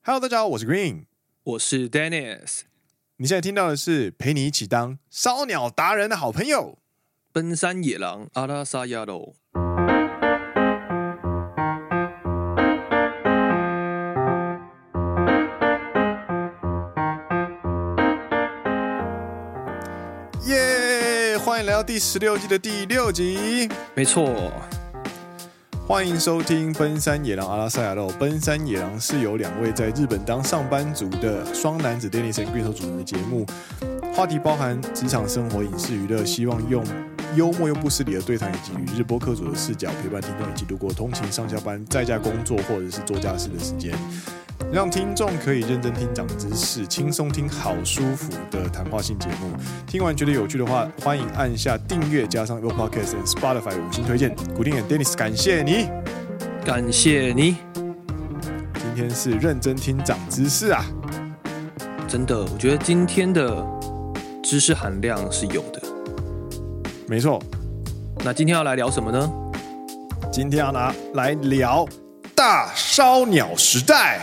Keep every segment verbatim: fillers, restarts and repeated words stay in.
Hello， 大家好，我是 Green， 我是 Dennis。 你现在听到的是陪你一起当烧鸟达人的好朋友—— 奔山野狼阿拉萨亚罗。 耶！欢迎来到第十六季的第六集。 没错。 欢迎收听奔山野狼阿拉萨亚肉。奔山野狼是由两位在日本当上班族的双男子 Dennis 和 Green 所主持的节目，话题包含职场、生活、影视、娱乐，希望用幽默又不失礼的对谈以及与日播客主的视角，陪伴听众一起度过通勤、上下班、在家工作或者是做家事的时间，让听众可以认真听长知识，轻松听好舒服的谈话性节目。听完觉得有趣的话，欢迎按下订阅，加上 Apple Podcast 和 Spotify 的五星推荐。古丁和 Dennis 感谢你， 感谢你。 今天是认真听长知识啊！ 真的，我觉得今天的知识含量是有的。 没错。 那今天要来聊什么呢？ 今天要拿来聊大烧鸟时代。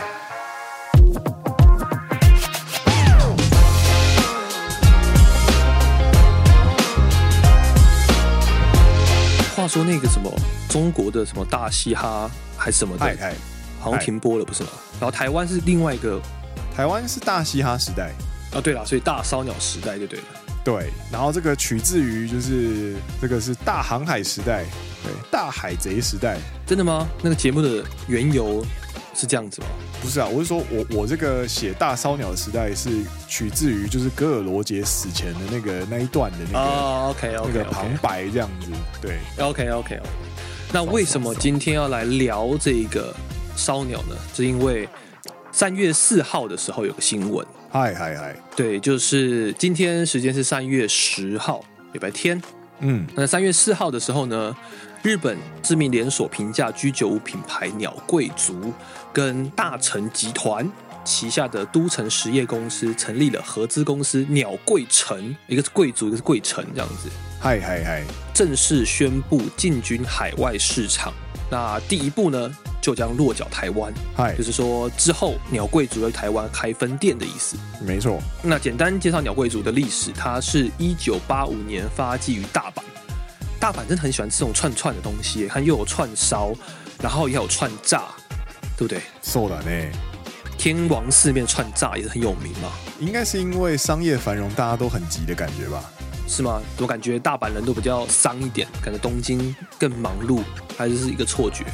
话说那个什么中国的什么大嘻哈还是什么的， 嗨嗨好像停播了，不是吗？然后台湾是另外一个， 台湾是大嘻哈时代。 哦，对了，所以大烧鸟时代就对了。 对，然后这个取自于就是这个是大航海时代，对，大海贼时代。 真的吗？那个节目的缘由是这样子吗？ 不是啊，我是说我我这个写大烧鸟的时代是取自于就是戈尔罗杰死前的那个那一段的那个、 哦、OK OK 那个旁白这样子，对 OK OK OK。那为什么今天要来聊这个烧鸟呢？是因为三月四号的时候有个新闻。 嗨嗨嗨， 对，就是今天时间是三月十号，礼拜天。 嗯， 那三月四号的时候呢，日本知名连锁平价居酒屋品牌鸟贵族跟大成集团旗下的都城实业公司成立了合资公司鸟贵城，一个是贵族，一个是贵城，这样子。 嗨嗨嗨， 正式宣布进军海外市场。那第一步呢，就将落脚台湾，就是说之后鸟贵族在台湾开分店的意思。 没错。 那简单介绍鸟贵族的历史，它是一九八五年发迹于大阪。大阪真的很喜欢吃这种串串的东西，看又有串烧，然后也有串炸，对不对？ そうだね。 天王四面串炸也是很有名嘛。 应该是因为商业繁荣，大家都很急的感觉吧？ 是吗？我感觉大阪人都比较丧一点，感觉东京更忙碌，还是是一个错觉？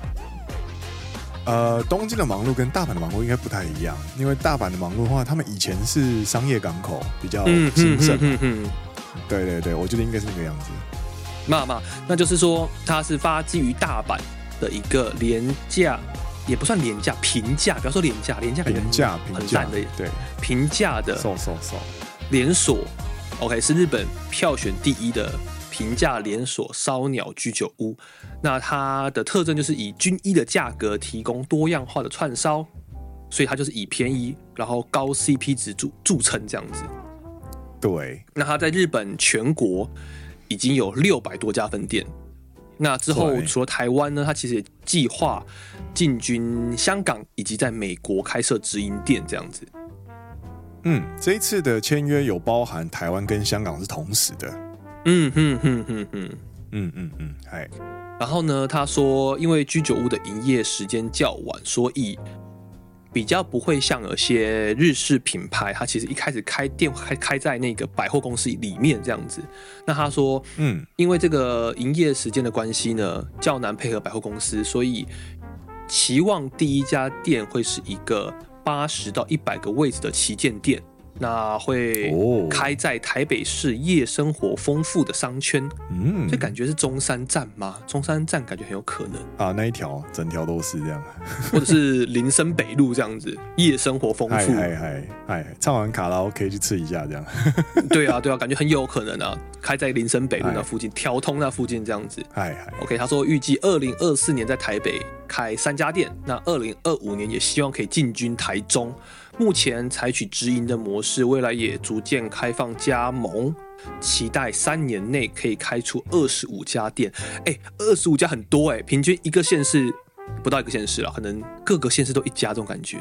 呃，东京的忙碌跟大阪的忙碌应该不太一样，因为大阪的忙碌的话，他们以前是商业港口，比较兴盛。嗯嗯嗯嗯、对对对，我觉得应该是那个样子。 嘛嘛，那就是说，它是发基于大阪的一个廉价，也不算廉价，平价，不要说廉价，廉价平价很烂的， 对， 平价的， 瘦瘦瘦连锁。OK， 是日本票选第一的平价连锁烧鸟居酒屋。那它的特征就是以均一的价格提供多样化的串烧，所以它就是以便宜然后高 C P 值著著称这样子。 对。 那它在日本全国已经有六百多家分店。那之后除了台湾呢，它其实也计划进军香港以及在美国开设直营店这样子。 嗯，这一次的签约有包含台湾跟香港是同时的。 嗯哼哼哼哼， 嗯嗯嗯，嗨。 然后呢，他说，因为居酒屋的营业时间较晚，所以比较不会像有些日式品牌，它其实一开始开店开开在那个百货公司里面这样子。那他说，嗯，因为这个营业时间的关系呢，较难配合百货公司，所以期望第一家店会是一个八十到一百个位置的旗舰店，那会开在台北市夜生活丰富的商圈，嗯，这感觉是中山站吗？中山站感觉很有可能啊，那一条整条都是这样， 或者是林森北路这样子，夜生活丰富， 嗨嗨嗨，唱完卡拉 OK 去吃一下这样， 对啊对啊，感觉很有可能啊，开在林森北路那附近，条通那附近这样子，嗨嗨 ，OK， 他说预计二零二四年在台北开三家店，那二零二五年也希望可以进军台中。目前采取直营的模式，未来也逐渐开放加盟，期待三年内可以开出二十五家店。哎，二十五家很多哎，平均一个县市不到一个县市啦，可能各个县市都一家这种感觉。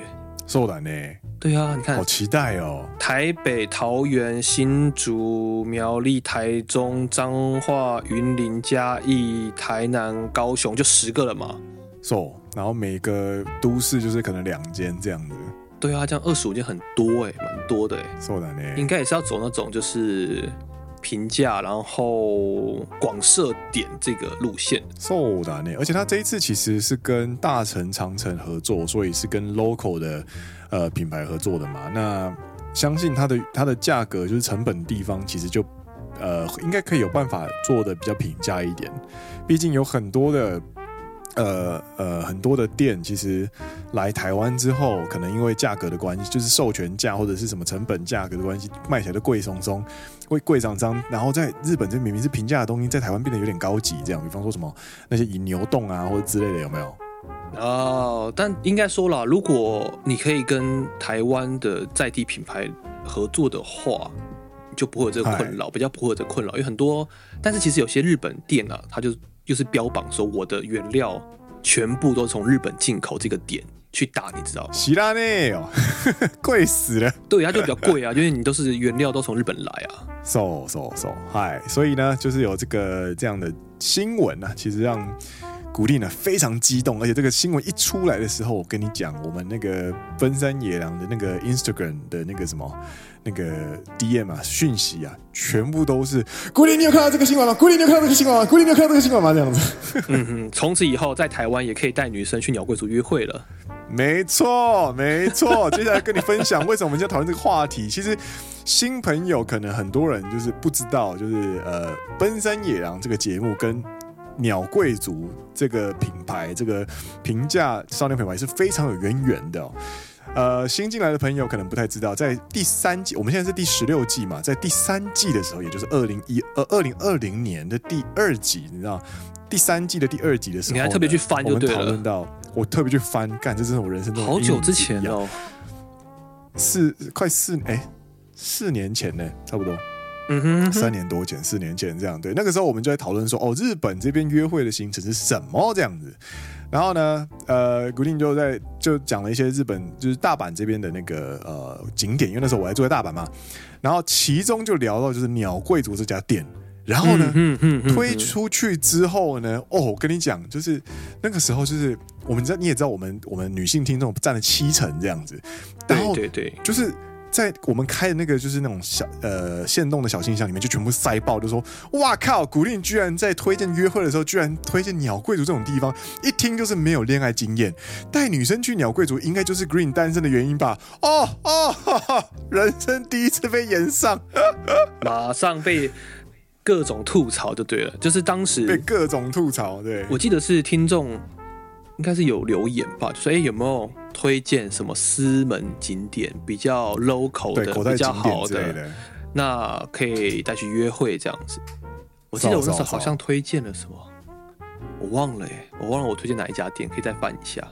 そうだね。 对啊，你看， 好期待哦！ 台北、桃园、新竹、苗栗、台中、彰化、云林、嘉义、台南、高雄，就十个了嘛。 So， 然后每个都市就是可能两间这样子。 对啊，这样二十五间很多哎、欸，蛮多的哎、欸。 そうだね。 应该也是要走那种就是平价，然后广设点这个路线。 そうだね。而且他这一次其实是跟大成长城合作，所以是跟 local 的呃品牌合作的嘛。那相信它的它的价格就是成本地方，其实就呃应该可以有办法做的比较平价一点。毕竟有很多的。呃呃，很多的店其实来台湾之后，可能因为价格的关系，就是授权价或者是什么成本价格的关系，卖起来都贵松松，贵贵涨涨。然后在日本这明明是平价的东西，在台湾变得有点高级，这样。比方说什么那些引牛洞啊，或者之类的，有没有？ 哦，但应该说啦，如果你可以跟台湾的在地品牌合作的话，就不会有这个困扰，比较不会有这个困扰，因为很多，但是其实有些日本店啊，它就。就是标榜说我的原料全部都从日本进口这个点去打，你知道吗？ 是啦呢哦，贵死了。 对，它就比较贵啊，因为你都是原料都从日本来啊。 so so so， 嗨，所以呢，就是有这个这样的新闻啊，其实让古力呢非常激动，而且这个新闻一出来的时候，我跟你讲，我们那个奔山野狼的那个 Instagram 的那个什么。那个 D M 啊，讯息啊，全部都是古力，你有看到这个新闻吗？古力，你有看到这个新闻吗？古力，你有看到这个新闻吗？这样子。 嗯哼，从此以后在台湾也可以带女生去鸟贵族约会了。 没错，没错。接下来跟你分享为什么我们今天讨论这个话题。其实新朋友可能很多人就是不知道，就是呃，奔山野狼这个节目跟鸟贵族这个品牌，这个平价少年品牌是非常有渊源的、哦。呃，新进来的朋友可能不太知道，在第三季，我们现在是第十六季嘛，在第三季的时候，也就是二零一呃二零二零年的第二集，你知道，第三季的第二集的时候， 你还特别去翻就对了。 我们讨论到，我特别去翻，干，这真是我人生中好久之前哦， 四快四哎四年前呢，差不多。 嗯哼, 嗯哼， 三年多前，四年前这样，对，那个时候我们就在讨论说，哦，日本这边约会的行程是什么这样子。然后呢，呃，古定就在就讲了一些日本就是大阪这边的那个呃景点，因为那时候我还住在大阪嘛。然后其中就聊到就是鸟贵族这家店，然后呢、嗯嗯嗯、推出去之后呢，哦，我跟你讲，就是那个时候就是我们知道你也知道，我们我们女性听众占了七成这样子，然后对对对， 就是。在我们开的那个就是那种小呃限动的小信箱里面，就全部塞爆，就说哇靠，古力居然在推荐约会的时候，居然推荐鸟贵族这种地方，一听就是没有恋爱经验，带女生去鸟贵族应该就是 Green 单身的原因吧？哦哦哈哈，人生第一次被炎上， 马上被各种吐槽就对了，就是当时被各种吐槽，对， 我记得是听众应该是有留言吧，就说哎、欸、有没有推荐什么私门景点比较 local 的比较好的，那可以带去约会这样子。我记得我那时候好像推荐了什么，我忘了耶，我忘了我推荐哪一家店，可以再翻一下。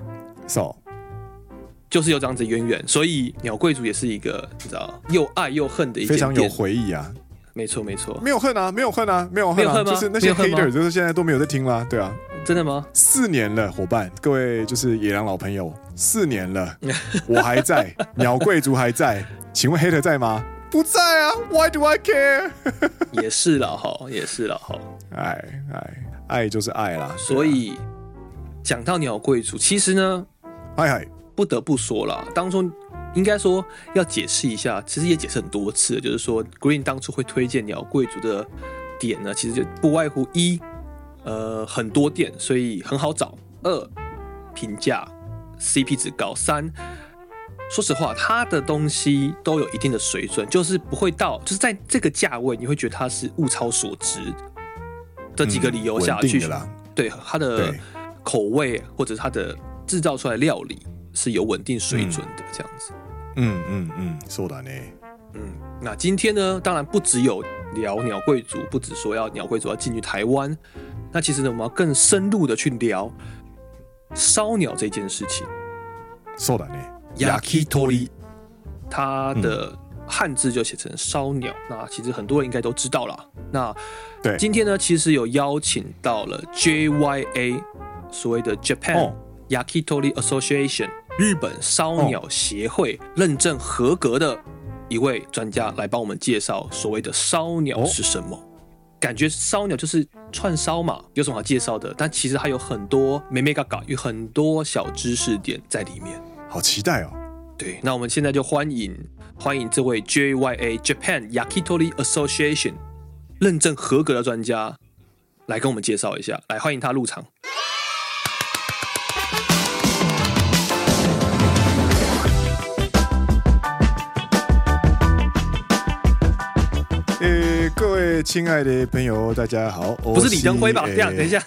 So， 就是有这样子渊源，所以鸟贵族也是一个你知道又爱又恨的一间店， 非常有回忆啊。 没错没错， 没有恨啊，没有恨啊，没有恨啊，就是那些 hater 就是现在都没有在听啦，对啊。 真的吗？ 四年了，伙伴，各位就是野狼老朋友，四年了，我还在，鸟贵族还在，请问 hater 在吗？不在啊 ，Why do I care？ 也是啦哈，也是啦哈， 爱爱爱就是爱啦。 所以讲到鸟贵族，其实呢， 嗨嗨， 不得不说啦，当初应该说要解释一下，其实也解释很多次，就是说 Green 当初会推荐鸟贵族的点呢，其实就不外乎一。呃，很多店，所以很好找。二，平价 ，C P 值高。三，说实话，它的东西都有一定的水准，就是不会到，就是在这个价位，你会觉得它是物超所值的几个理由下去。嗯、对它的口味或者它的制造出来的料理是有稳定水准的，这样子。 嗯嗯嗯，そうだね。 嗯，那今天呢，当然不只有聊鸟贵族，不只说要鸟贵族要进去台湾。那其实呢，我们要更深入的去聊烧鸟这件事情。 そうだね。 yakitori， 它的汉字就写成烧鸟。嗯、那其实很多人应该都知道啦。那对，今天呢，其实有邀请到了 J Y A， 所谓的 Japan、哦、Yakitori Association， 日本烧鸟协会认证合格的一位专家来帮我们介绍所谓的烧鸟是什么。哦，感觉烧鸟就是串烧嘛，有什么好介绍的？但其实还有很多眉眉角角，有很多小知识点在里面。 好期待哦！ 对，那我们现在就欢迎欢迎这位 J Y A Japan Yakitori Association 认证合格的专家来跟我们介绍一下，来欢迎他入场。 呃，各位亲爱的朋友，大家好。 不是李登辉吧？这样，等一下，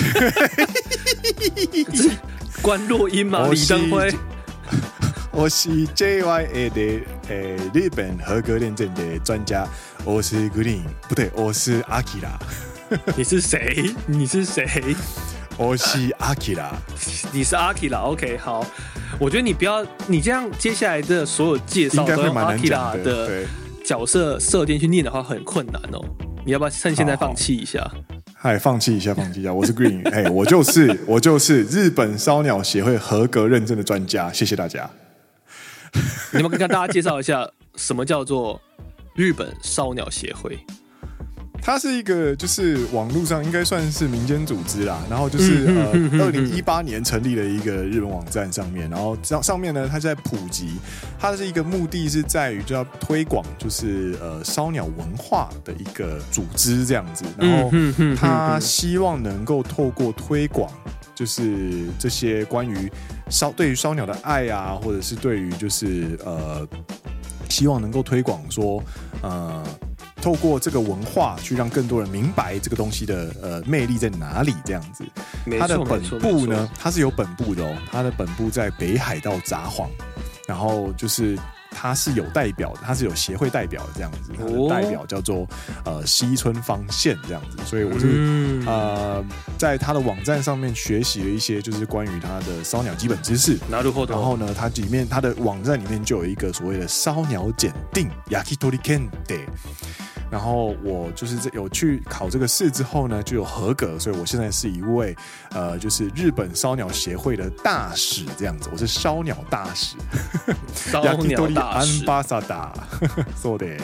关落音吗？李登辉。 我是 J Y A 的呃日本合格认证的专家，我是 Green， 不对，我是 Akira。 你是谁？你是谁？ 我是 Akira。 你是 Akira，OK， 好。我觉得你不要，你这样接下来的所有介绍都用 Akira 的角色设定去念的话，很困难哦。你要不要趁现在放弃一下？ 嗨，放弃一下，放弃一下。我是 Green， 哎，我就是我就是日本烧鸟协会合格认证的专家，谢谢大家。 你们跟大家介绍一下什么叫做日本烧鸟协会？ 它是一个就是网络上应该算是民间组织啦，然后就是呃，二零一八年成立了一个日本网站上面，然后上上面呢，它在普及，它是一个目的是在于就要推广就是呃烧鸟文化的一个组织这样子，然后它希望能够透过推广，就是这些关于烧对于烧鸟的爱啊，或者是对于就是呃，希望能够推广说呃。透过这个文化去让更多人明白这个东西的呃魅力在哪里，这样子。它的本部呢，它是有本部的哦，它的本部在北海道札幌，然后就是它是有代表的，它是有协会代表的这样子，它的代表叫做呃西村方宪这样子，所以我是、嗯、呃在它的网站上面学习了一些就是关于它的烧鸟基本知识，然后呢，它里面它的网站里面就有一个所谓的烧鸟检定 Yakitori Kente。然后我就是有去考这个试之后呢，就有合格，所以我现在是一位呃，就是日本烧鸟协会的大使这样子，我是烧鸟大使， 烧鸟大使 Ambassador， そうです。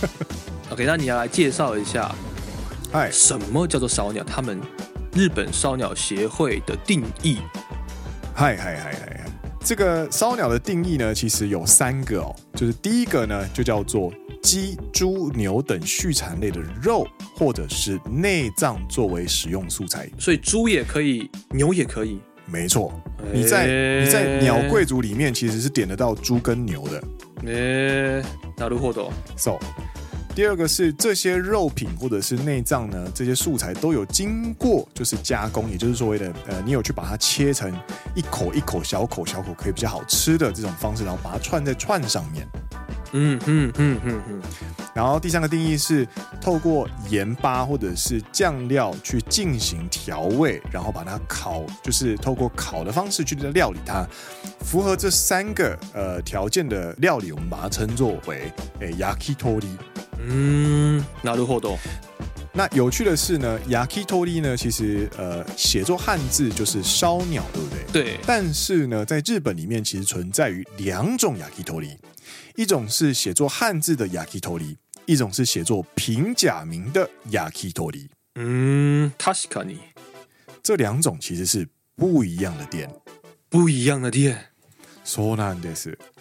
OK， 那你要来介绍一下，哎，什么叫做烧鸟？他们日本烧鸟协会的定义。 嗨嗨嗨嗨，这个烧鸟的定义呢，其实有三个哦，就是第一个呢，就叫做鸡、猪、牛等畜产类的肉或者是内脏作为使用素材， 所以猪也可以，牛也可以。 没错，你在你在鸟贵族里面其实是点得到猪跟牛的。 えー、なるほど。 So， 第二个是这些肉品或者是内脏呢，这些素材都有经过就是加工，也就是所谓的呃，你有去把它切成一口一口小口小口可以比较好吃的这种方式，然后把它串在串上面。 嗯嗯嗯嗯嗯。 然后第三个定义是透过盐巴或者是酱料去进行调味，然后把它烤，就是透过烤的方式去料理它。符合这三个呃条件的料理，我们把它称作为诶 yakitori。 嗯，なるほど。 那有趣的是呢 ，yakitori 呢，其实呃写作汉字就是烧鸟，对不对？ 对。 但是呢，在日本里面其实存在于两种 yakitori， 一种是写作汉字的 yakitori， 一种是写作平假名的 yakitori。 嗯，確かに。 这两种其实是不一样的店。 不一样的店。 そうなんです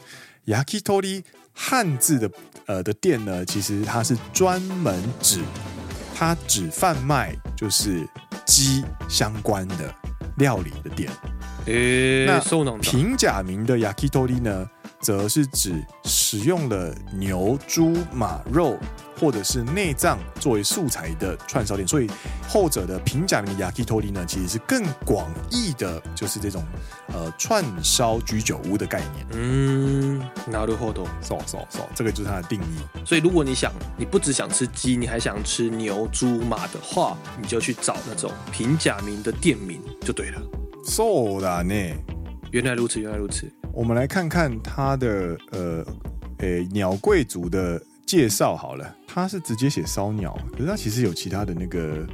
。yakitori 汉字的呃的店呢，其实它是专门指。它只贩卖就是鸡相关的料理的店。 欸、 那平假名的 yakitori 呢，则是指使用了牛、猪、马肉或者是内脏作为素材的串烧店，所以后者的平假名的 yakitori 呢，其实是更广义的，就是这种呃串烧居酒屋的概念。 嗯，なるほど。 so so so， 这个就是它的定义。 所以如果你想，你不只想吃鸡，你还想吃牛、猪、马的话，你就去找那种平假名的店名就对了。 そうだね。 原来如此，原来如此。 我们来看看它的呃诶鸟贵族的介绍好了，它是直接写烧鸟，可是它其实有其他的那个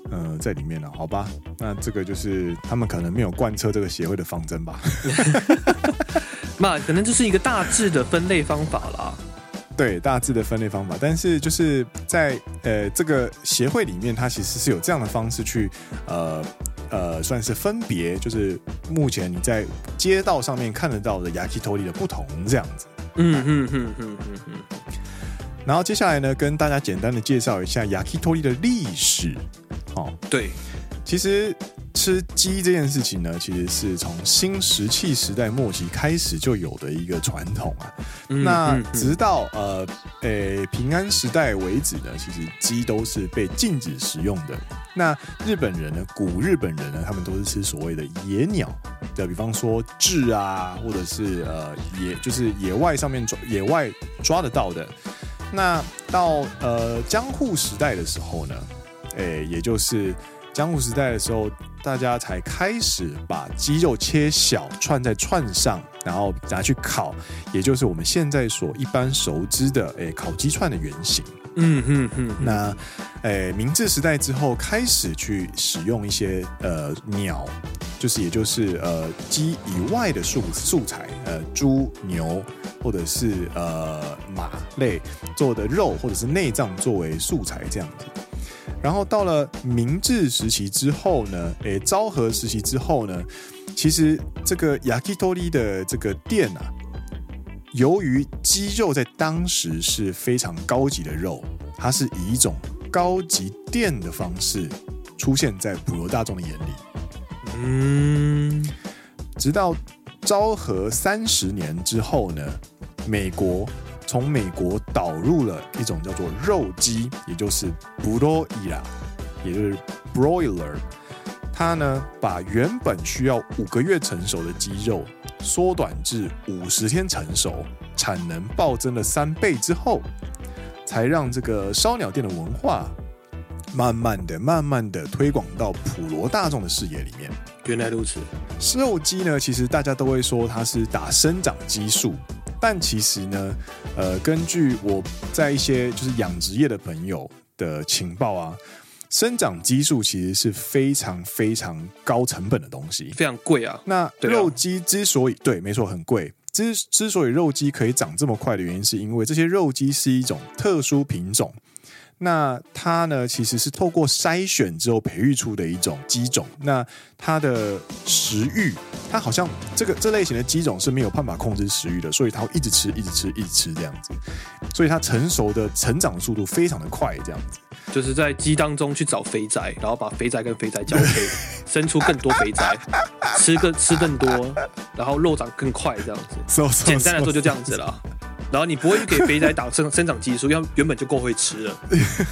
呃在里面了，好吧？那这个就是他们可能没有贯彻这个协会的方针吧。 那可能就是一个大致的分类方法啦。 对，大致的分类方法，但是就是在呃这个协会里面，它其实是有这样的方式去呃呃算是分别，就是目前你在街道上面看得到的 yakitori 的不同这样子。 嗯嗯嗯嗯嗯嗯。 然后接下来呢，跟大家简单的介绍一下 yakitori 的历史。哦， 对， 其实吃鸡这件事情呢，其实是从新石器时代末期开始就有的一个传统啊。嗯、那直到呃呃平安时代为止呢，其实鸡都是被禁止食用的。那日本人呢，古日本人呢，他们都是吃所谓的野鸟的，比方说雉啊，或者是呃野就是野外上面抓野外抓得到的。那到呃江户时代的时候呢，诶，也就是江户时代的时候，大家才开始把鸡肉切小，串在串上，然后拿去烤，也就是我们现在所一般熟知的诶烤鸡串的原型。嗯嗯嗯。那诶明治时代之后，开始去使用一些呃鸟，就是也就是呃鸡以外的素素材，呃猪牛或者是呃马类做的肉，或者是内脏作为素材这样子。然后到了明治时期之后呢，诶，昭和时期之后呢，其实这个 yakitori 的这个店啊，由于鸡肉在当时是非常高级的肉，它是以一种高级店的方式出现在普罗大众的眼里。嗯，直到昭和三十年之后呢，美国。从美国导入了一种叫做肉鸡，也就是 broiler， 也就是 broiler。它呢，把原本需要五个月成熟的鸡肉缩短至五十天成熟，产能暴增了三倍之后，才让这个烧鸟店的文化慢慢的、慢慢的推广到普罗大众的视野里面。 原来如此。 肉鸡呢，其实大家都会说它是打生长激素。但其实呢，呃，根据我在一些就是养殖业的朋友的情报啊，生长激素其实是非常非常高成本的东西， 非常贵啊。 那肉鸡之所以 对, 对，没错，很贵。之之所以肉鸡可以长这么快的原因，是因为这些肉鸡是一种特殊品种。那它呢，其实是透过筛选之后培育出的一种鸡种。那它的食欲，它好像这个这类型的鸡种是没有办法控制食欲的，所以它会一直吃、一直吃、一直吃这样子。所以它成熟的成长速度非常的快，这样子。 就是在鸡当中去找肥宅，然后把肥宅跟肥宅交配，生出更多肥宅，吃更吃更多，然后肉长更快，这样子。 So, so, so, 简单来说就这样子啦。然后你不会去给肥仔打生生长激素，因为原本就够会吃了。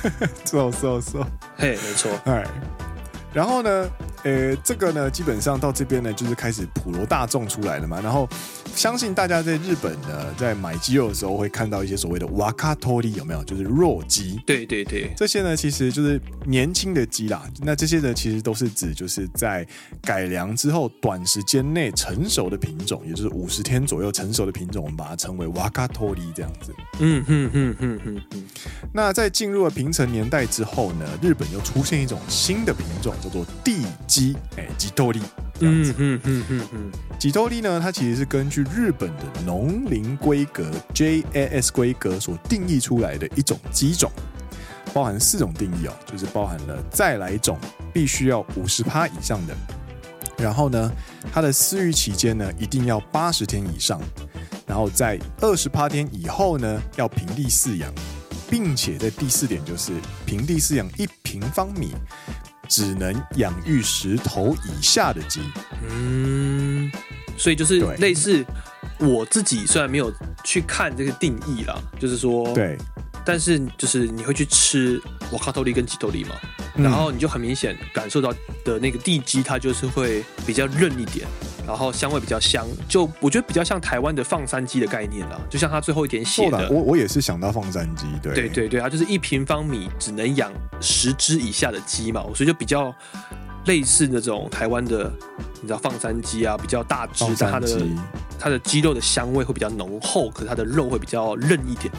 so so so， 嘿，没错。 哎，然后呢，呃，这个呢，基本上到这边呢，就是开始普罗大众出来了嘛。然后相信大家在日本呢，在买鸡肉的时候会看到一些所谓的 wakatori， 有没有？就是弱鸡。 对对对， 这些呢，其实就是年轻的鸡啦。那这些呢，其实都是指就是在改良之后短时间内成熟的品种，也就是五十天左右成熟的品种，我们把它称为 wakatori 这样子。嗯嗯嗯嗯嗯嗯。那在进入了平成年代之后呢，日本又出现一种新的品种，叫做地鸡，哎，吉多利。嗯嗯嗯嗯嗯，吉多利呢，它其实是根据日本的农林规格 J A S 规格所定义出来的一种鸡种，包含四种定义哦，就是包含了再来种必须要 百分之五十 以上的，然后呢，它的饲育期间呢一定要八十天以上，然后在二十八天以后呢要平地饲养，并且在第四点就是平地饲养一平方米。只能养育十头以下的鸡，嗯， 所以就是类似我自己虽然没有去看这个定义啦，就是说，对，但是就是你会去吃瓦卡托利跟吉多利嘛，嗯、然后你就很明显感受到的那个地鸡，它就是会比较韧一点。然后香味比较香，就我觉得比较像台湾的放山鸡的概念啦，就像它最后一点写的， 我我也是想到放山鸡，对对对对，它就是一平方米只能养十只以下的鸡嘛，所以就比较类似那种台湾的，你知道放山鸡啊，比较大只，但它的它的鸡肉的香味会比较浓厚，可是它的肉会比较韧一点这样子。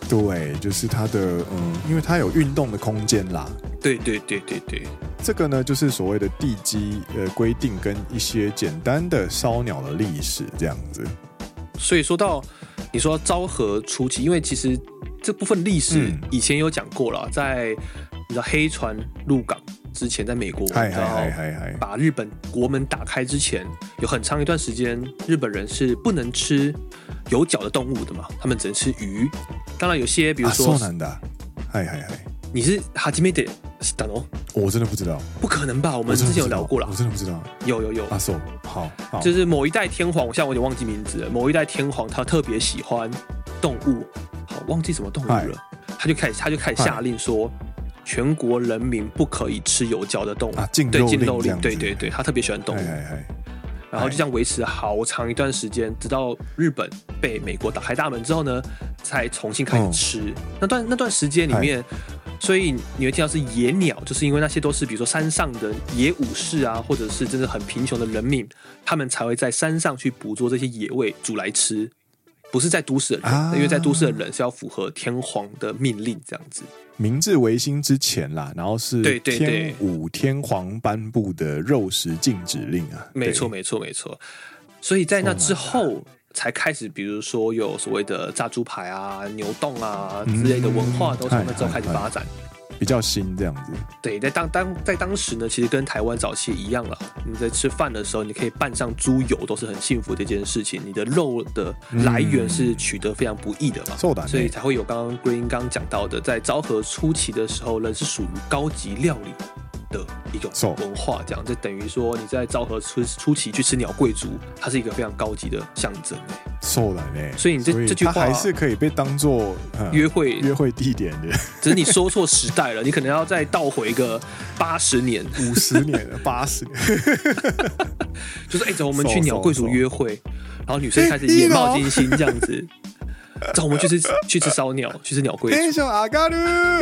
对，就是它的嗯，因为它有运动的空间啦。 对对对对对， 这个呢就是所谓的地基呃规定跟一些简单的烧鸟的历史这样子。 所以说到你说昭和初期，因为其实这部分历史以前有讲过了，在你知道黑船入港之前，在美国嗨嗨嗨嗨嗨把日本国门打开之前，有很长一段时间日本人是不能吃有角的动物的嘛，他们只能吃鱼。当然有些比如说， 啊，そうなんだ，嗨嗨嗨， 你是初めて知ったの？ 我真的不知道， 不可能吧？我们之前有聊过了， 我真的不知道， 有有有啊，そう，好，好， 就是某一代天皇，像我有点忘记名字了，某一代天皇他特别喜欢动物，好忘记什么动物了，他就开始他就开始下令说，全国人民不可以吃有角的动物， 啊，禁对， 肉禁肉令， 令， 对对对，他特别喜欢动物， 嗨嗨嗨， 然后就这样维持好长一段时间，直到日本被美国打开大门之后呢，才重新开始吃。嗯、那段那段时间里面，所以你会听到是野鸟，就是因为那些都是比如说山上的野武士啊，或者是真的很贫穷的人民，他们才会在山上去捕捉这些野味煮来吃，不是在都市的人，啊、因为在都市的人是要符合天皇的命令这样子。 明治维新之前啦，然后是天武天皇颁布的肉食禁止令啊， 没错没错没错。所以在那之后才开始，比如说有所谓的炸猪排啊、牛冻啊之类的文化，都从那之后开始发展。嗯比较新这样子， 对，在当当在当时呢，其实跟台湾早期一样了。你在吃饭的时候，你可以拌上猪油，都是很幸福的一件事情。你的肉的来源是取得非常不易的嘛， 嗯、 所以才会有刚刚 Green 刚讲到的，在昭和初期的时候，人是属于高级料理的一种文化，这样就等于说你在昭和初初期去吃鸟贵族，它是一个非常高级的象征。 そうだね， 所以你这这句话还是可以被当作、嗯、 约会约会地点的， 只是你说错时代了，你可能要再倒回个八十年、 五十年、八十年， 就是哎、欸，走，我们去鸟贵族约会，然后女生开始眼冒金星这样子，走，我们去吃去吃烧鸟，去吃鸟贵族。 天上阿嘎鲁。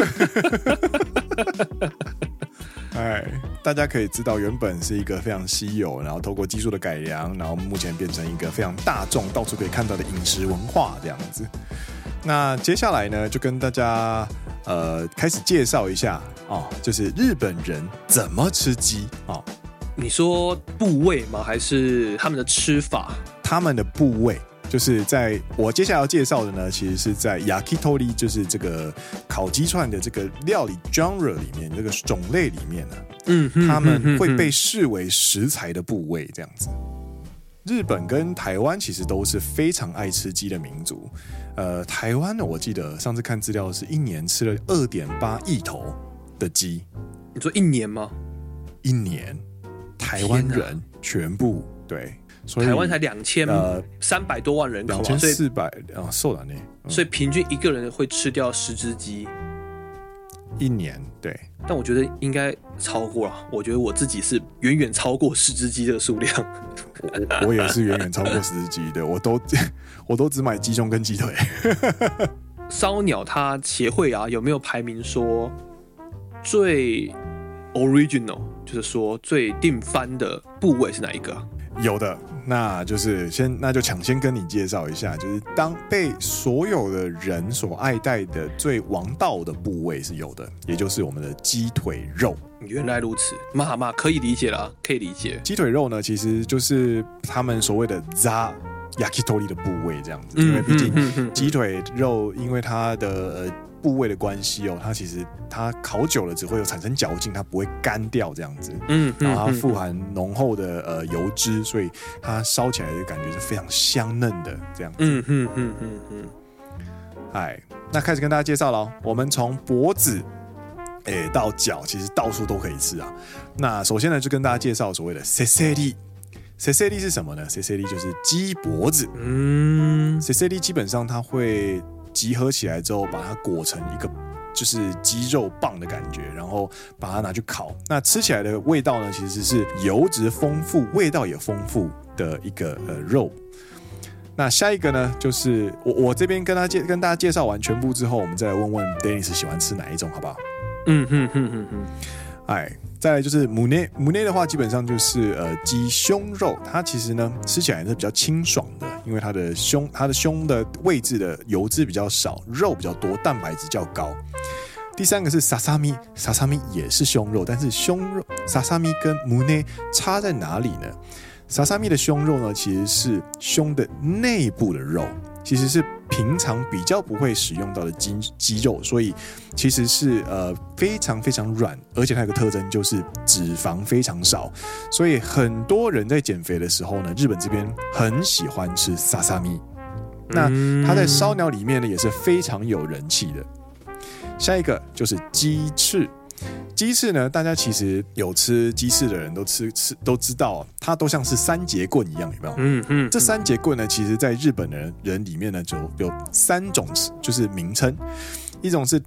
哎，大家可以知道，原本是一个非常稀有，然后透过技术的改良，然后目前变成一个非常大众、到处可以看到的饮食文化这样子。那接下来呢，就跟大家呃开始介绍一下哦，就是日本人怎么吃鸡哦。 你说部位吗？还是他们的吃法？ 他们的部位。就是在我接下来要介绍的呢，其实是在 yakitori， 就是这个烤鸡串的这个料理 genre 里面，这个种类里面呢、啊，嗯，他们会被视为食材的部位这样子。日本跟台湾其实都是非常爱吃鸡的民族。呃，台湾呢，我记得上次看资料是一年吃了 二点八亿头的鸡。 你说一年吗？ 一年，台湾人全部对。 台湾才两千三百多万人口， 两千四百啊，受了呢。 所以平均一个人会吃掉十只鸡， 一年对。 但我觉得应该超过了，我觉得我自己是远远超过十只鸡这个数量。 我, 我也是远远超过十只鸡的，我都我都只买鸡胸跟鸡腿。 烧鸟它协会啊，有没有排名说最 original， 就是说最定番的部位是哪一个？ 有的，那就是先，那就抢先跟你介绍一下，就是当被所有的人所爱戴的最王道的部位是有的，也就是我们的鸡腿肉。 原来如此，妈妈可以理解啦，可以理解。 鸡腿肉呢，其实就是他们所谓的 za yakitori 的部位这样子，因为毕竟鸡腿肉，因为它的呃。部位的关系哦，它其实它烤久了只会有产生嚼劲，它不会干掉这样子。嗯，然后它富含浓厚的呃油脂，所以它烧起来的感觉是非常香嫩的这样子。嗯嗯嗯嗯嗯。哎，那开始跟大家介绍了，我们从脖子哎到脚，其实到处都可以吃啊。那首先呢，就跟大家介绍所谓的 seseri。seseri 是什么呢 ？seseri 就是鸡脖子。嗯 ，seseri 基本上它会。集合起来之后，把它裹成一个就是鸡肉棒的感觉，然后把它拿去烤。那吃起来的味道呢，其实是油脂丰富、味道也丰富的一个呃肉。那下一个呢，就是我我这边跟他介跟大家介绍完全部之后，我们再来问问 Dennis 喜欢吃哪一种，好不好？嗯哼哼哼哼。哎， 再来就是母内，母内的话基本上就是呃鸡胸肉，它其实呢吃起来是比较清爽的，因为它的胸它的胸的位置的油脂比较少，肉比较多，蛋白质较高。第三个是萨萨米，萨萨米也是胸肉，但是胸肉萨萨米跟母内差在哪里呢？萨萨米的胸肉呢，其实是胸的内部的肉，其实是平常比较不会使用到的 肌, 肌肉，所以其实是呃非常非常软，而且它有个特征就是脂肪非常少，所以很多人在减肥的时候呢，日本这边很喜欢吃萨萨米。那它在烧鸟里面呢也是非常有人气的。下一个就是鸡翅，鸡翅呢，大家其实有吃鸡翅的人都吃吃都知道，它都像是三节棍一样，有没有？嗯嗯。这三节棍呢，其实在日本的人里面呢，就有三种就是名称，一种是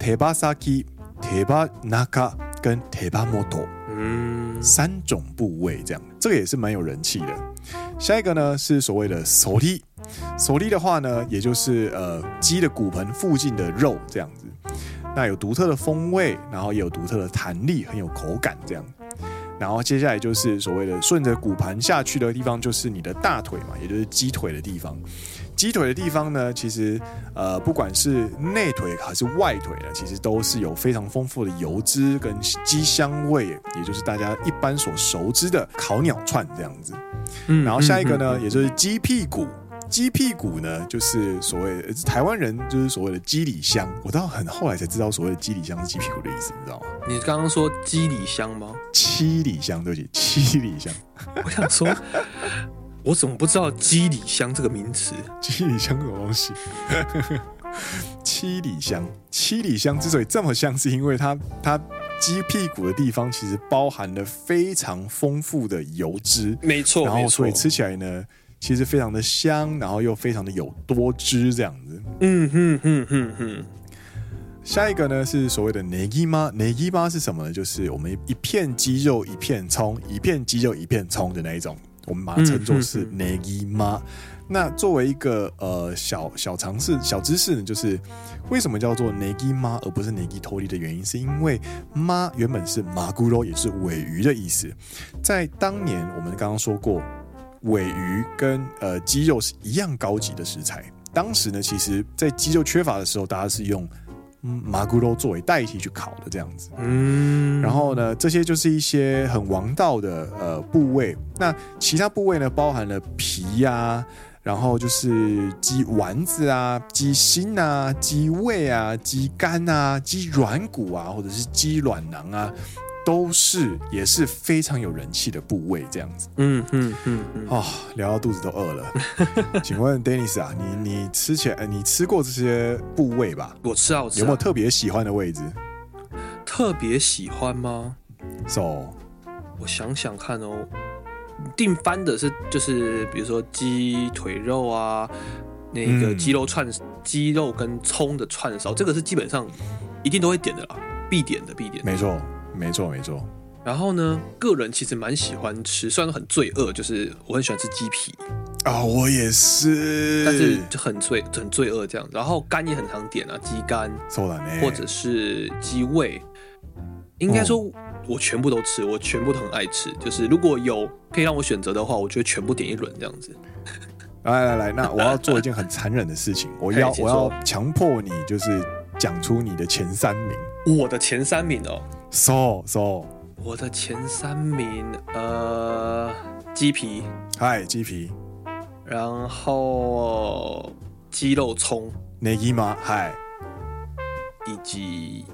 tebasaki、tebanaka 跟 tebamoto， 嗯，三种部位这样，这个也是蛮有人气的。下一个呢是所谓的手力，手力的话呢，也就是呃鸡的骨盆附近的肉这样子。那有独特的风味，然后也有独特的弹力，很有口感这样。然后接下来就是所谓的顺着骨盘下去的地方，就是你的大腿嘛，也就是鸡腿的地方。鸡腿的地方呢，其实呃不管是内腿还是外腿呢，其实都是有非常丰富的油脂跟鸡香味，也就是大家一般所熟知的烤鸟串这样子。嗯，然后下一个呢，也就是鸡屁股。鸡屁股呢，就是所谓的台湾人就是所谓的鸡里香，我到很后来才知道所谓的鸡里香是鸡屁股的意思，你知道吗？ 你刚刚说鸡里香吗？ 七里香，对不起，七里香。 我想说，我怎么不知道鸡里香这个名词？ 鸡里香什么东西？七里香，七里香之所以这么香，是因为它它鸡屁股的地方其实包含了非常丰富的油脂， 没错， 然后所以吃起来呢，其实非常的香，然后又非常的有多汁这样子。嗯哼哼哼哼。下一个呢是所谓的 negima， negima 是什么呢？就是我们一片鸡肉一片葱，一片鸡肉一片葱的那一种，我们把它称作是 negima。那作为一个呃小小常识、小知识呢，就是为什么叫做 negima 而不是 negitori 的原因，是因为 ma 原本是 maguro， 也是鮪鱼的意思。在当年我们刚刚说过，鮪鱼跟呃鸡肉是一样高级的食材。当时呢，其实在鸡肉缺乏的时候，大家是用马古肉作为代替去烤的这样子。嗯，然后呢，这些就是一些很王道的呃部位。那其他部位呢，包含了皮啊，然后就是鸡丸子啊、鸡心啊、鸡胃啊、鸡肝啊、鸡软骨啊，或者是鸡卵囊啊。都是也是非常有人气的部位，这样子。嗯嗯嗯嗯。哦，聊到肚子都饿了。请问 Dennis 啊，你你吃起来，你吃过这些部位吧？ 我吃啊，我吃啊。 有没有特别喜欢的位置？ 特别喜欢吗 ？So， 我想想看哦，定番的是就是比如说鸡腿肉啊，那个鸡肉串、嗯、鸡肉跟葱的串烧，这个是基本上一定都会点的啦，必点的必点的。 没错。没错没错， 然后呢，个人其实蛮喜欢吃，虽然很罪恶，就是我很喜欢吃鸡皮啊、哦，我也是， 但是就很罪很罪恶这样。然后肝也很常点啊，鸡肝，或者是鸡胃，应该说我全部都吃，我全部都很爱吃。就是如果有可以让我选择的话，我觉得全部点一轮这样子。 来来来，那我要做一件很残忍的事情，我要我要强迫你，就是讲出你的前三名。 我的前三名哦。 So so， 我的前三名，呃，鸡皮， 嗨，鸡皮， 然后鸡肉葱 ，negima，嗨， 以及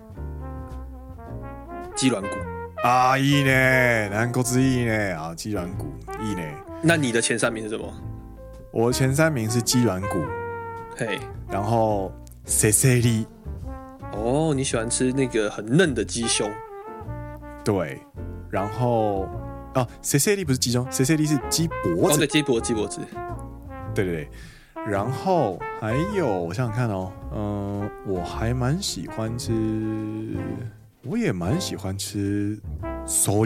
鸡软骨。 啊，いいね，南国之いいね，啊，鸡软骨，いいね。 那你的前三名是什么？ 我前三名是鸡软骨， 嘿， 然后セセリ。 哦，你喜欢吃那个很嫩的鸡胸？ 对，然后哦 ，C C D 不是鸡胸 ，C C D 是鸡脖子。 哦，对，鸡脖，鸡脖子。 对对对，然后还有，我想想看哦，嗯、呃，我还蛮喜欢吃，我也蛮喜欢吃手里。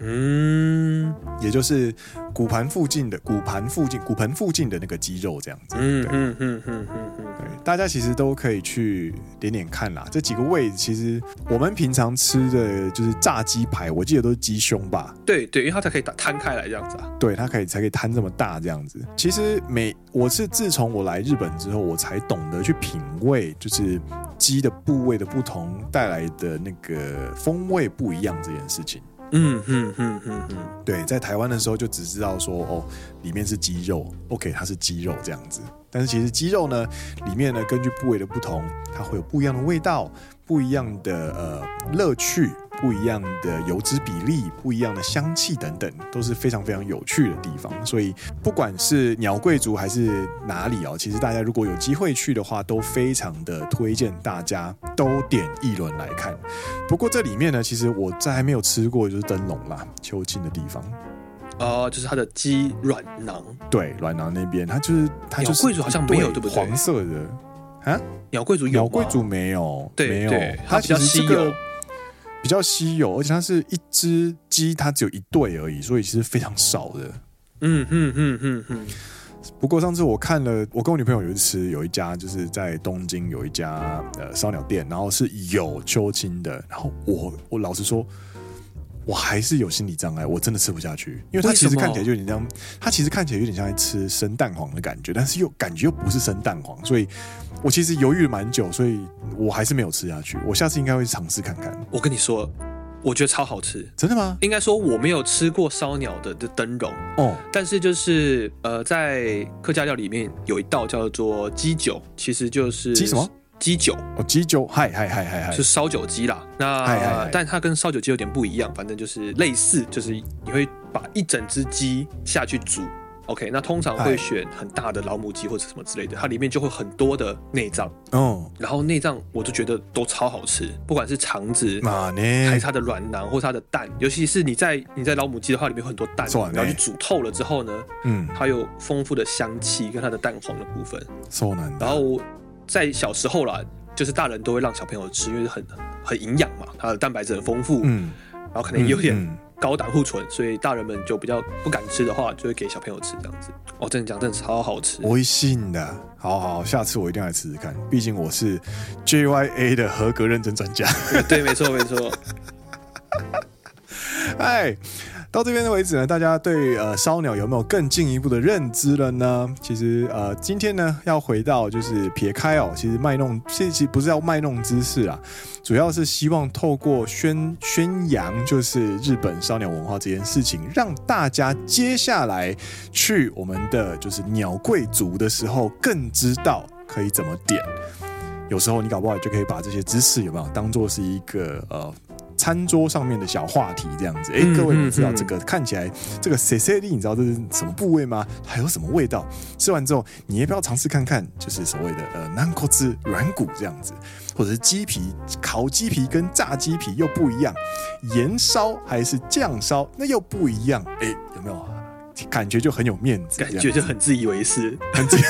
嗯， 也就是骨盘附近的骨盘附近骨盆附近的那个肌肉这样子。 嗯嗯嗯嗯嗯嗯， 对，大家其实都可以去点点看啦。这几个位置其实我们平常吃的就是炸鸡排，我记得都是鸡胸吧？ 对对，因为它才可以摊开来这样子啊。 对，它可以才可以摊这么大这样子。其实每我是自从我来日本之后，我才懂得去品味，就是鸡的部位的不同带来的那个风味不一样这件事情。 嗯嗯嗯嗯嗯， 对，在台湾的时候就只知道说哦，里面是鸡肉 ，OK， 它是鸡肉这样子。但是其实鸡肉呢，里面呢根据部位的不同，它会有不一样的味道，不一样的呃乐趣，不一样的油脂比例，不一样的香气等等，都是非常非常有趣的地方。所以不管是鸟贵族还是哪里哦，其实大家如果有机会去的话，都非常的推荐大家都点一轮来看。不过这里面呢，其实我在还没有吃过，就是灯笼啦，秋青的地方。 哦、呃，就是它的鸡软囊， 对，软囊那边，它就是它就是鸟贵族好像没有，对不对？ 黄色的啊， 鸟贵族有吗？ 鸟贵族没有， 对没有， 对它其实这个比较稀有， 比较稀有，而且它是一只鸡，它只有一对而已，所以其实非常少的。 嗯嗯嗯嗯嗯。 不过上次我看了，我跟我女朋友有一次吃，有一家就是在东京有一家呃烧鸟店，然后是有秋青的，然后我我老实说。我还是有心理障碍，我真的吃不下去，因为它其实看起来就有点像，它其实看起来有点像在吃生蛋黄的感觉，但是又感觉又不是生蛋黄，所以我其实犹豫了蛮久，所以我还是没有吃下去。我下次应该会尝试看看。 我跟你说，我觉得超好吃， 真的吗？ 应该说我没有吃过烧鸟的的灯笼哦，但是就是呃，在客家料里面有一道叫做鸡酒，其实就是鸡什么？ 鸡酒哦，鸡酒，嗨嗨嗨嗨嗨， 是烧酒鸡啦。那嗨嗨嗨但它跟烧酒鸡有点不一样，反正就是类似，就是你会把一整只鸡下去煮。OK， 那通常会选很大的老母鸡或者什么之类的，它里面就会很多的内脏哦。然后内脏我就觉得都超好吃，不管是肠子，还是它的软囊或是它的蛋，尤其是你在你在老母鸡的话，里面有很多蛋，然后去煮透了之后呢，嗯，它有丰富的香气跟它的蛋黄的部分。然后在小时候啦，就是大人都会让小朋友吃，因为很很营养嘛，它的蛋白质很丰富，嗯，然后可能也有点高胆固醇，所以大人们就比较不敢吃的话，就会给小朋友吃这样子。哦，真的讲真的超好吃， 微信的，好好，下次我一定要来吃吃看，毕竟我是 J Y A 的合格认证专家。 对，没错没错。 哎。到这边的为止呢，大家对呃烧鸟有没有更进一步的认知了呢？其实呃今天呢要回到就是撇开哦，其实卖弄其实不是要卖弄知识啦，主要是希望透过宣宣扬就是日本烧鸟文化这件事情，让大家接下来去我们的就是鸟贵族的时候更知道可以怎么点。有时候你搞不好就可以把这些知识有没有当做是一个呃。餐桌上面的小话题这样子，哎，各位你知道这个看起来这个 C C D 你知道这是什么部位吗？还有什么味道？吃完之后你要不要尝试看看？就是所谓的呃軟骨软骨这样子，或者是鸡皮，烤鸡皮跟炸鸡皮又不一样，盐烧还是酱烧那又不一样，哎，有没有感觉就很有面子？ 感觉就很自以为是， 很自以。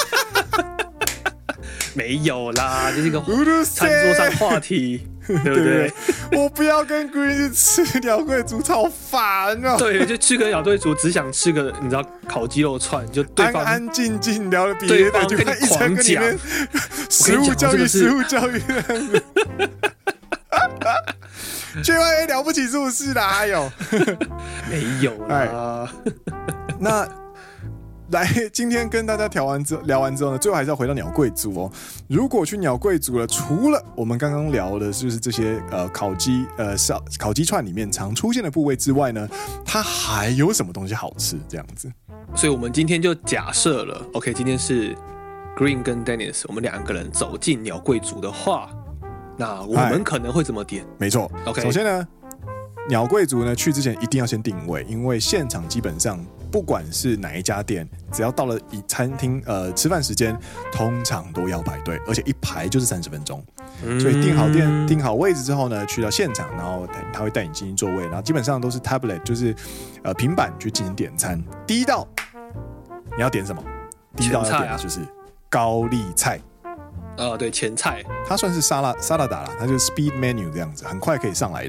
没有啦，这是一个餐桌上话题，对不对？ 对对，我不要跟 Green 去吃鸟贵族，超烦啊！ 对，就吃个鸟贵族，只想吃个你知道烤鸡肉串，就对方安安静静聊了别的，就他一直跟你们食物教育、食物教育这样子。J Y A 了不起是不是啦？哎呦， 没有啦。 那。来，今天跟大家聊完之后，聊完之后呢，最后还是要回到鸟贵族哦。如果去鸟贵族了，除了我们刚刚聊的，就是这些呃烤鸡呃烧烤鸡串里面常出现的部位之外呢，它还有什么东西好吃？这样子。 所以我们今天就假设了 ，OK， 今天是 Green 跟 Dennis 我们两个人走进鸟贵族的话，那我们可能会怎么点？ 没错 ，OK。首先呢，鸟贵族呢去之前一定要先定位，因为现场基本上。不管是哪一家店，只要到了以餐厅呃吃饭时间，通常都要排队，而且一排就是三十分钟。所以订好店、订好位置之后呢，去到现场，然后他会带你进行座位，然后基本上都是 tablet， 就是呃平板去进行点餐。第一道你要点什么？第一道要点的就是高丽菜。 呃，对，前菜， 它算是沙拉沙拉达啦，它就是 speed menu 这样子，很快可以上来的。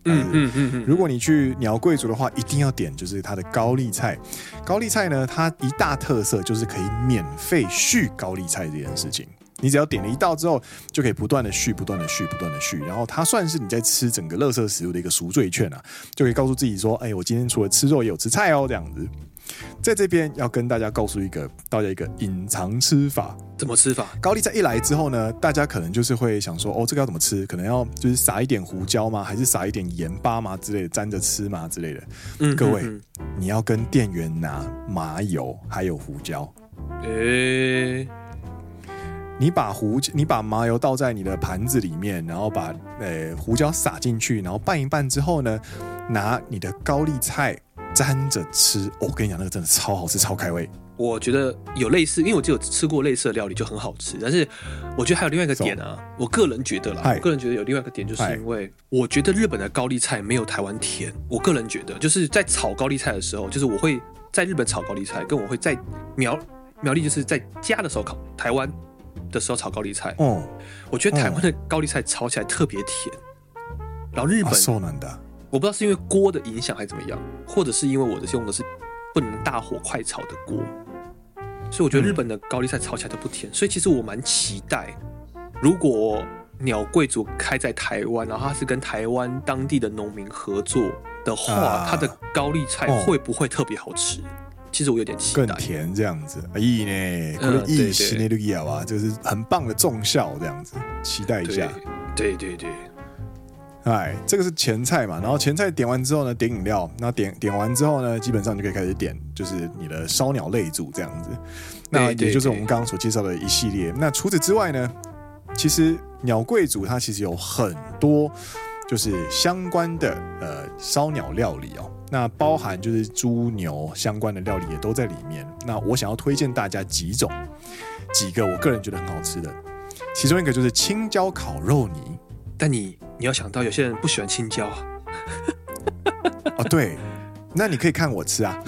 嗯嗯嗯嗯。 如果你去鸟贵族的话，一定要点就是它的高丽菜。高丽菜呢，它一大特色就是可以免费续高丽菜这件事情。你只要点了一道之后，就可以不断的续、不断的续、不断的续，然后它算是你在吃整个垃圾食物的一个赎罪券啊，就可以告诉自己说，哎，我今天除了吃肉也有吃菜哦，这样子。在这边要跟大家告诉一个大家一个隐藏吃法。 怎么吃法？ 高丽菜一来之后呢，大家可能就是会想说，哦，这个要怎么吃？可能要就是撒一点胡椒吗？还是撒一点盐巴吗之类的，沾着吃吗之类的？嗯，各位，嗯嗯你要跟店员拿麻油还有胡椒。 诶、欸。 你把胡你把麻油倒在你的盘子里面，然后把呃胡椒撒进去，然后拌一拌之后呢，拿你的高丽菜沾着吃。哦，我跟你讲，那个真的超好吃，超开胃。 我觉得有类似，因为我就有吃过类似的料理，就很好吃。但是我觉得还有另外一个点啊，我个人觉得啦，我个人觉得有另外一个点，就是因为我觉得日本的高丽菜没有台湾甜。我个人觉得，就是在炒高丽菜的时候，就是我会在日本炒高丽菜，跟我会在苗苗栗就是在家的时候烤台湾的时候炒高丽菜，哦，我觉得台湾的高丽菜炒起来特别甜，然后日本， 啊、 我不知道是因为锅的影响还是怎么样，或者是因为我的用的是不能大火快炒的锅，所以我觉得日本的高丽菜炒起来都不甜，所以其实我蛮期待，如果鸟贵族开在台湾，然后它是跟台湾当地的农民合作的话，啊、它的高丽菜会不会特别好吃？哦，其实我有点期待， 更甜这样子，いいね，これいいシネルギア啊，就是很棒的重效这样子，期待一下。 对对对， 哎，这个是前菜嘛，然后前菜点完之后呢，点饮料，那点点完之后呢，基本上就可以开始点，就是你的烧鸟类组这样子。那也就是我们刚刚所介绍的一系列。那除此之外呢，其实鸟贵族它其实有很多就是相关的呃烧鸟料理哦。那包含就是猪牛相关的料理也都在里面。那我想要推荐大家几种，几个我个人觉得很好吃的，其中一个就是青椒烤肉泥。 但你你要想到有些人不喜欢青椒啊。 哦，对，那你可以看我吃啊。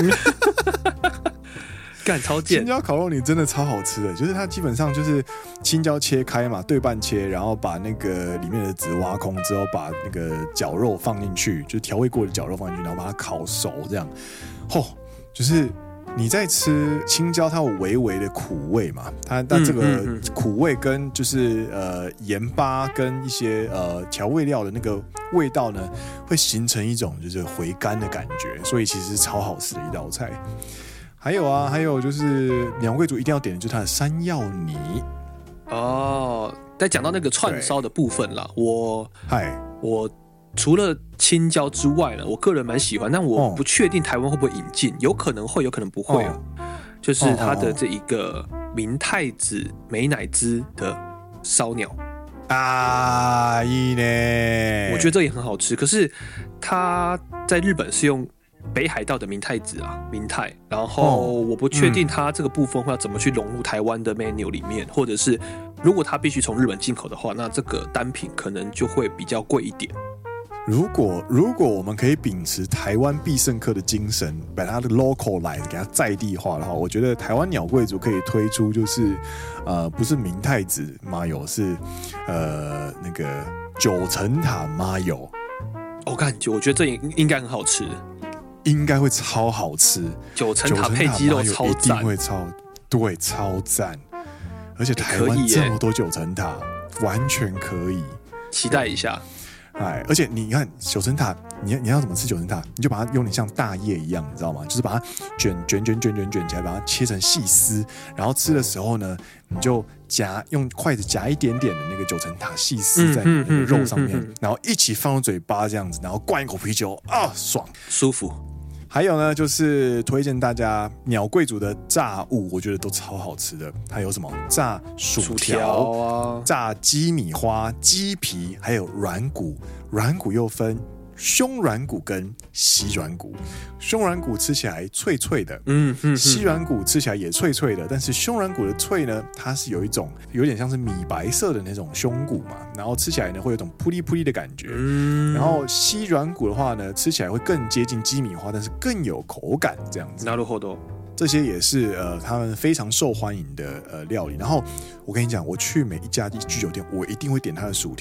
干超贱！ 青椒烤肉泥真的超好吃的，就是它基本上就是青椒切开嘛，对半切，然后把那个里面的籽挖空之后，把那个绞肉放进去，就是调味过的绞肉放进去，然后把它烤熟，这样，吼，就是你在吃青椒，它有微微的苦味嘛，它它这个苦味跟就是呃盐巴跟一些呃调味料的那个味道呢，会形成一种就是回甘的感觉，所以其实是超好吃的一道菜。还有啊，还有就是鸟贵族一定要点的就是它的山药泥哦。在讲到那个串烧的部分啦，我嗨， 我除了青椒之外呢，我个人蛮喜欢，但我不确定台湾会不会引进，有可能会，有可能不会哦。哦就是它的这一个明太子美乃滋的烧鸟啊，いいね， 我觉得这也很好吃。可是它在日本是用北海道的明太子啊，明太，然后我不确定它这个部分会要怎么去融入台湾的 menu 里面，或者是如果它必须从日本进口的话，那这个单品可能就会比较贵一点。 如果如果我们可以秉持台湾必胜客的精神，把它的 local 来给它在地化的话，我觉得台湾鸟贵族可以推出就是呃不是明太子麻油，是呃那个九层塔麻油。 我感觉我觉得这应该很好吃。 应该会超好吃， 九层塔配鸡肉超赞， 一定会超对超赞，而且台湾这么多九层塔，完全可以期待一下。 哎，而且你看九层塔，你你要怎么吃九层塔？你就把它用点像大叶一样，你知道吗？就是把它卷卷卷卷卷卷起来，把它切成细丝，然后吃的时候呢，你就夹用筷子夹一点点的那个九层塔细丝在那个肉上面，然后一起放入嘴巴这样子，然后灌一口啤酒啊，爽舒服。 还有呢，就是推荐大家鸟贵族的炸物，我觉得都超好吃的。还有什么炸薯条, 薯条啊，炸鸡米花、鸡皮，还有软骨。软骨又分胸软骨跟膝软骨，胸软骨吃起来脆脆的，嗯嗯，膝软骨吃起来也脆脆的，但是胸软骨的脆呢，它是有一种有点像是米白色的那种胸骨嘛，然后吃起来呢会有一种扑哩扑哩的感觉，嗯，然后膝软骨的话呢，吃起来会更接近鸡米花，但是更有口感这样子。 なるほど。 这些也是呃他们非常受欢迎的呃料理。然后我跟你讲，我去每一家居酒店，我一定会点它的薯条。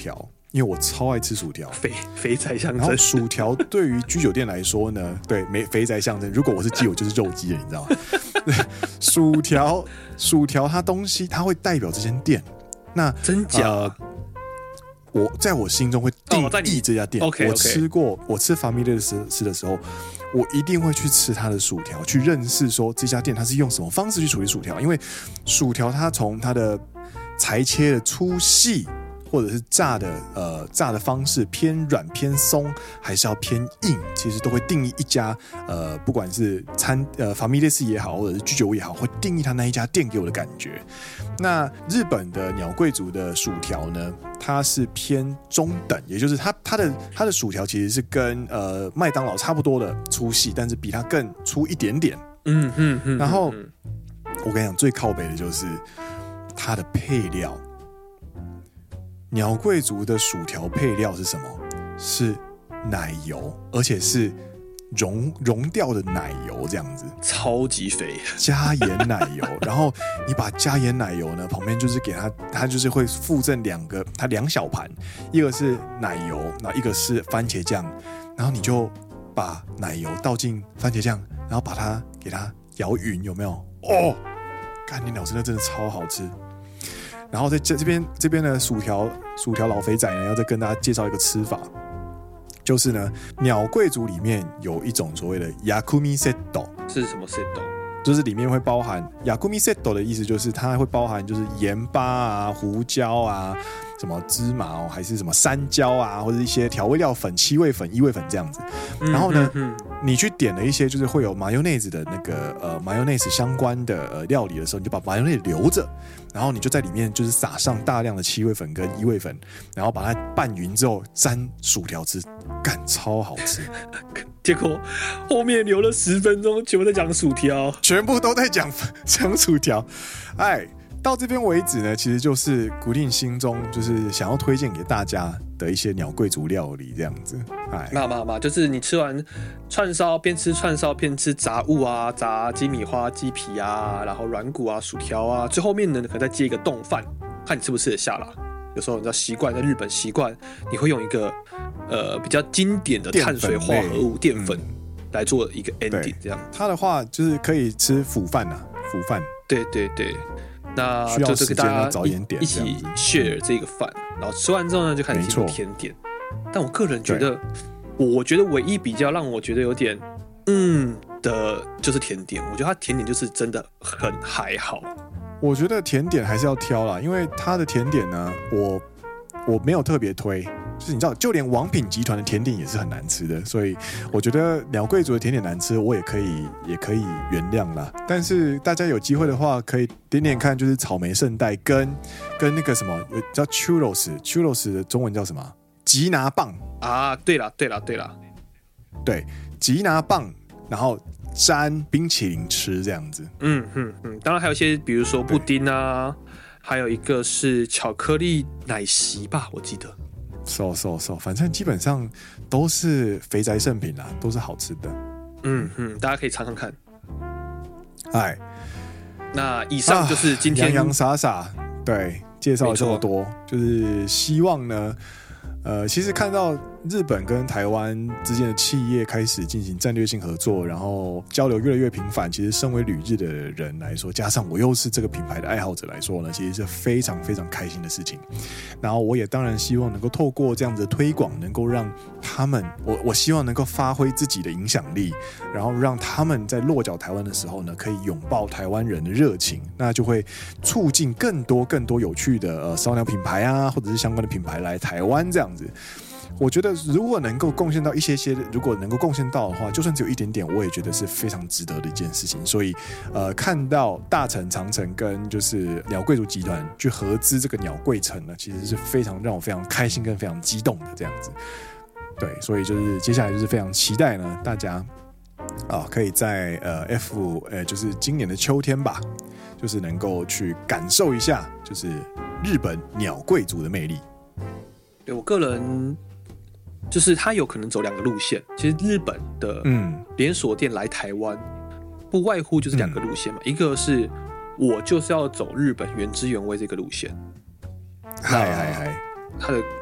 因为我超爱吃薯条， 肥肥宅象征。 然后薯条对于居酒店来说呢，对，没肥宅象征。如果我是鸡，我就是肉鸡了，你知道吗？薯条，薯条它东西它会代表这间店。那真假？ 呃我在我心中会定义这家店。 哦、okay, okay. 我吃过，我吃 Family 吃的时候，我一定会去吃它的薯条，去认识说这家店它是用什么方式去处理薯条。因为薯条它从它的裁切的粗细，或者是炸的呃炸的方式偏软偏松，还是要偏硬，其实都会定义一家呃不管是餐呃 Family 也好，或者是居酒屋也好，会定义它那一家店给我的感觉。那日本的鸟贵族的薯条呢，它是偏中等，也就是它它的它的薯条其实是跟呃麦当劳差不多的粗细，但是比它更粗一点点。 嗯嗯嗯。 然后我跟你讲，最靠北的就是它的配料。鸟贵族的薯条配料是什么？是奶油，而且是溶溶掉的奶油，这样子， 超级肥， 加盐奶油。然后你把加盐奶油呢，旁边就是给它，它就是会附赠两个，它两小盘，一个是奶油，然后一个是番茄酱，然后你就把奶油倒进番茄酱，然后把它给它摇匀，有没有？哦，干你鸟真的真的超好吃。然后在这这边这边的薯条薯条老肥仔呢，要再跟大家介绍一个吃法，就是呢，鸟贵族里面有一种所谓的 Yakumi Setto， 是什么 Setto？ 就是里面会包含 Yakumi Setto 的意思，就是它会包含就是盐巴啊、胡椒啊、什么芝麻哦，还是什么山椒啊，或者一些调味料粉、七味粉、一味粉这样子。然后呢，嗯嗯嗯你去点了一些就是会有 mayonnaise 的那个呃 mayonnaise 相关的呃料理的时候，你就把 mayonnaise 留着，然后你就在里面就是撒上大量的七味粉跟一味粉，然后把它拌匀之后沾薯条吃，干超好吃。 结果后面留了十分钟，全部在讲薯条， 全部都在讲讲薯条。哎，到这边为止呢，其实就是古定心中就是想要推荐给大家的一些鸟贵族料理这样子。哎， 嘛嘛嘛，就是你吃完串烧，边吃串烧边吃杂物啊，炸鸡米花、鸡皮啊，然后软骨啊、薯条啊，最后面呢可能再接一个冻饭，看你吃不吃得下啦。有时候你知道习惯在日本习惯，你会用一个呃比较经典的碳水化合物淀粉来做一个 ending， 这样。 它的话就是可以吃腐饭呐，腐饭。 对对对，那就是跟大家一起 share 这个饭，然后吃完之后呢，就开始进入甜点。但我个人觉得，我觉得唯一比较让我觉得有点嗯的，就是甜点。我觉得它甜点就是真的很还好。 我觉得甜点还是要挑啦，因为它的甜点呢，我我没有特别推，就是你知道，就连王品集团的甜点也是很难吃的，所以我觉得鸟贵族的甜点难吃，我也可以也可以原谅啦。但是大家有机会的话，可以点点看，就是草莓圣代跟跟那个什么叫 churros，churros 的中文叫什么？吉拿棒啊！对啦对啦对啦， 对，吉拿棒，然后沾冰淇淋吃这样子。 嗯嗯嗯，当然还有一些，比如说布丁啊，还有一个是巧克力奶昔吧，我记得。 so so so， 反正基本上都是肥宅圣品啦，都是好吃的。 嗯嗯，大家可以尝尝看。 哎， 那以上就是今天洋洋洒洒对介绍了这么多，就是希望呢。呃，其实看到日本跟台湾之间的企业开始进行战略性合作，然后交流越来越频繁，其实身为旅日的人来说，加上我又是这个品牌的爱好者来说呢，其实是非常非常开心的事情。然后我也当然希望能够透过这样子的推广，能够让他们，我我希望能够发挥自己的影响力，然后让他们在落脚台湾的时候呢，可以拥抱台湾人的热情，那就会促进更多更多有趣的呃烧鸟品牌啊，或者是相关的品牌来台湾这样子。我觉得如果能够贡献到一些些，如果能够贡献到的话，就算只有一点点，我也觉得是非常值得的一件事情。所以，呃，看到大成长城跟就是鸟贵族集团去合资这个鸟贵城呢，其实是非常让我非常开心跟非常激动的这样子。对，所以就是接下来就是非常期待呢，大家啊可以在呃 F 呃就是今年的秋天吧，就是能够去感受一下，就是日本鸟贵族的魅力。 对我个人，就是它有可能走两个路线。其实日本的连锁店来台湾，不外乎就是两个路线嘛。嗯、一个是我就是要走日本原汁原味这个路线， 嗨嗨嗨， 它的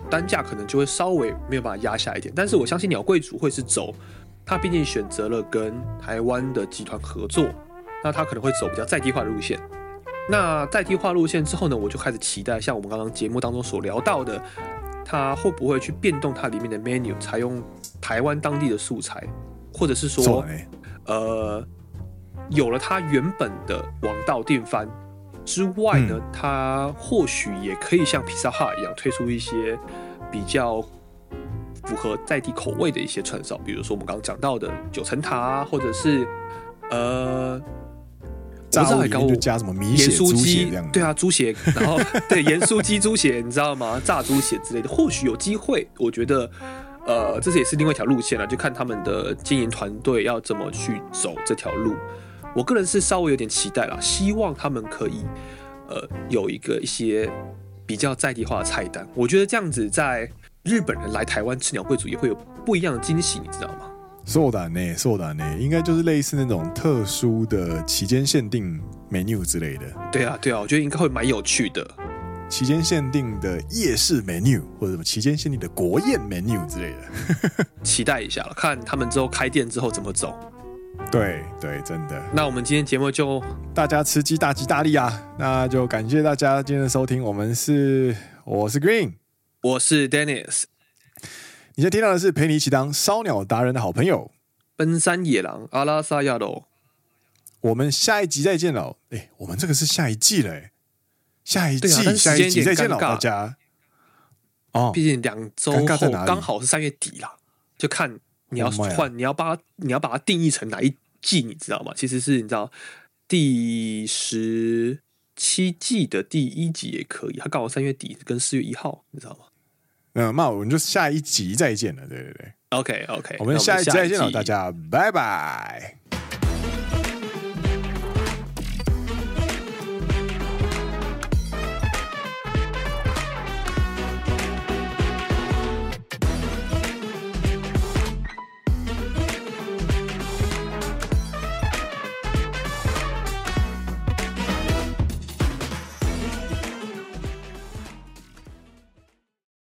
单价可能就会稍微没有办法压下一点。但是我相信鸟贵族会是走，他毕竟选择了跟台湾的集团合作，那他可能会走比较在地化的路线。那在地化路线之后呢，我就开始期待像我们刚刚节目当中所聊到的，它会不会去变动它里面的 menu， 采用台湾当地的素材，或者是说，呃，有了它原本的王道电饭之外呢，嗯、它或许也可以像 Pizza Hut 一样推出一些比较符合在地口味的一些串烧，比如说我们刚刚讲到的九层塔，或者是呃。 炸物里面就加什么米血、猪血这样， 对啊，猪血，然后对盐酥鸡、猪血，你知道吗？炸猪血之类的，或许有机会。我觉得，呃，这也是另外一条路线了，就看他们的经营团队要怎么去走这条路。我个人是稍微有点期待啦，希望他们可以，呃，有一个一些比较在地化的菜单。我觉得这样子，在日本人来台湾吃鸟贵族也会有不一样的惊喜，你知道吗？ そうだね，そうだね，应该就是类似那种特殊的期间限定 menu 之类的。 对啊，对啊，我觉得应该会蛮有趣的。 期间限定的夜市 menu， 或者什么期间限定的国宴 menu 之类的， 期待一下了，看他们之后开店之后怎么走。 对对，真的。 那我们今天节目就大家吃鸡大吉大利啊！那就感谢大家今天的收听。我们是，我是 Green， 我是 Dennis。 你现在听到的是陪你一起当烧鸟达人的好朋友奔山野狼阿拉萨亚罗。 我们下一集再见了。哎，我们这个是下一季了，哎，下一季、 啊、 下一集再见了，大家。 哦，毕竟两周后刚好是三月底啦，就看你要换， oh 你要把它你要把它定义成哪一季，你知道吗？其实是你知道第十七季的第一集也可以，它刚好三月底跟四月一号，你知道吗？ 嗯，那我们就下一集再见了，对对对。 OK OK， 我们下一集再见了，大家拜拜。